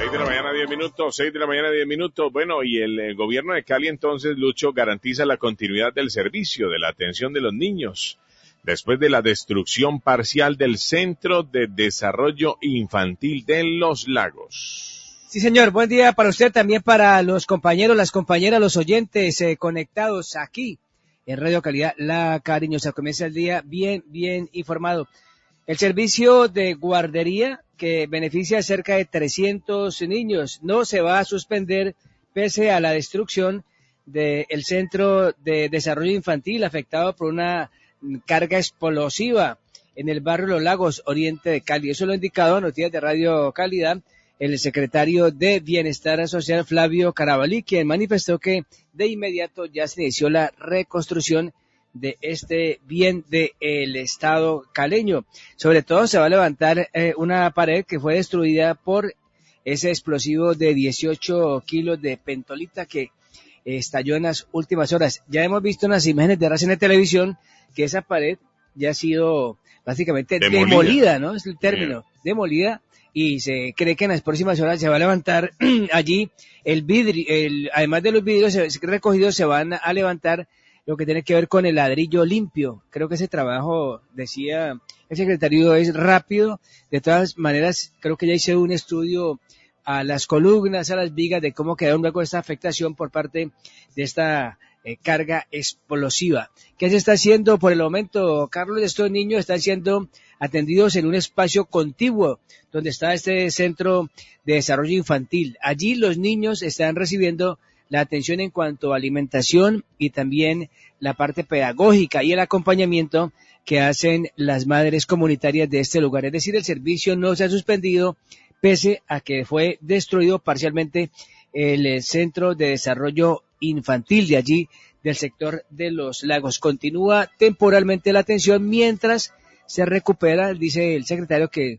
6 de la mañana, 10 minutos. Bueno, y el gobierno de Cali entonces, Lucho, garantiza la continuidad del servicio de la atención de los niños después de la destrucción parcial del Centro de Desarrollo Infantil de Los Lagos. Sí, señor. Buen día para usted, también para los compañeros, las compañeras, los oyentes conectados aquí en Radio Calidad, La Cariñosa. Comienza el día bien informado. El servicio de guardería, que beneficia a cerca de 300 niños, no se va a suspender pese a la destrucción del Centro de Desarrollo Infantil afectado por una carga explosiva en el barrio Los Lagos, oriente de Cali. Eso lo ha indicado en Noticias de Radio Calidad el secretario de Bienestar Social, Flavio Carabalí, quien manifestó que de inmediato ya se inició la reconstrucción de este bien del Estado caleño. Sobre todo se va a levantar una pared que fue destruida por ese explosivo de 18 kilos de pentolita que estalló en las últimas horas. Ya hemos visto en las imágenes de RCN Televisión que esa pared ya ha sido básicamente demolida, ¿no? Es el término, demolida, y se cree que en las próximas horas se va a levantar allí el vidrio, además de los vidrios recogidos, se van a levantar lo que tiene que ver con el ladrillo limpio. Creo que ese trabajo, decía el secretario, es rápido. De todas maneras, creo que ya hice un estudio a las columnas, a las vigas, de cómo quedaron luego esta afectación por parte de esta carga explosiva. ¿Qué se está haciendo por el momento, Carlos? Estos niños están siendo atendidos en un espacio contiguo donde está este Centro de Desarrollo Infantil. Allí los niños están recibiendo la atención en cuanto a alimentación y también la parte pedagógica y el acompañamiento que hacen las madres comunitarias de este lugar. Es decir, el servicio no se ha suspendido pese a que fue destruido parcialmente el Centro de Desarrollo Infantil de allí, del sector de Los Lagos. Continúa temporalmente la atención mientras se recupera, dice el secretario, que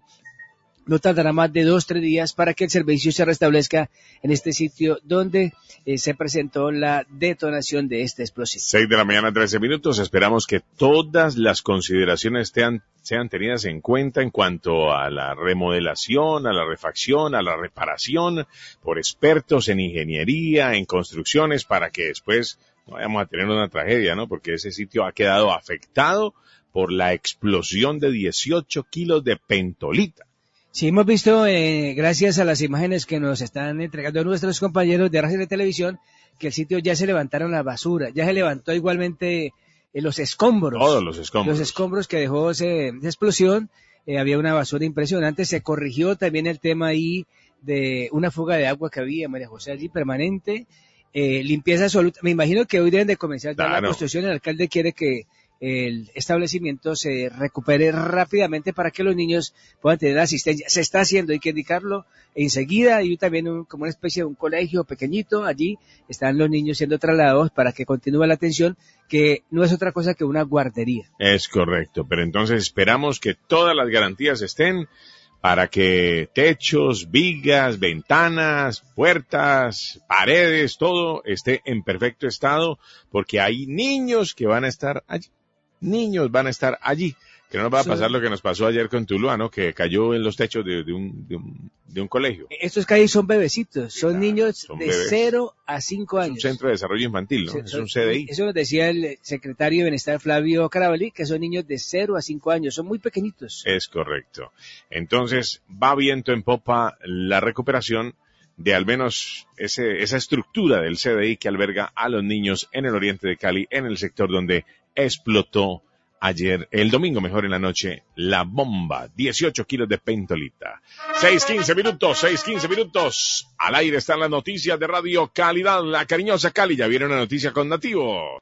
no tardará más de 2-3 días para que el servicio se restablezca en este sitio donde se presentó la detonación de este explosivo. 6 de la mañana, 13 minutos. Esperamos que todas las consideraciones sean tenidas en cuenta en cuanto a la remodelación, a la refacción, a la reparación por expertos en ingeniería, en construcciones, para que después no vayamos a tener una tragedia, ¿no? Porque ese sitio ha quedado afectado por la explosión de 18 kilos de pentolita. Sí, hemos visto, gracias a las imágenes que nos están entregando nuestros compañeros de Radio y Televisión, que el sitio ya se levantaron la basura, ya se levantó igualmente los escombros. Todos los escombros. Los escombros que dejó esa explosión, había una basura impresionante, se corrigió también el tema ahí de una fuga de agua que había, María José, allí permanente, limpieza absoluta. Me imagino que hoy deben de comenzar ya la construcción. El alcalde quiere que el establecimiento se recupere rápidamente para que los niños puedan tener asistencia. Se está haciendo, hay que indicarlo enseguida. Hay también como una especie de un colegio pequeñito, allí están los niños siendo trasladados para que continúe la atención, que no es otra cosa que una guardería. Es correcto, pero entonces esperamos que todas las garantías estén para que techos, vigas, ventanas, puertas, paredes, todo esté en perfecto estado, porque hay niños que van a estar allí. Niños van a estar allí, que no nos va a pasar lo que nos pasó ayer con Tuluá, ¿no? Que cayó en los techos de un colegio. Estos que hay son bebecitos, son niños de 0 a 5 años. Es un centro de desarrollo infantil, ¿no? Es un CDI. Eso nos decía el secretario de Bienestar, Flavio Carabalí, que son niños de 0 a 5 años, son muy pequeñitos. Es correcto. Entonces, va viento en popa la recuperación de al menos esa estructura del CDI que alberga a los niños en el oriente de Cali, en el sector donde explotó ayer, el domingo mejor en la noche, la bomba, 18 kilos de pentolita. 6:15 minutos, al aire están las noticias de Radio Calidad, La Cariñosa Cali, ya viene una noticia con Nativo.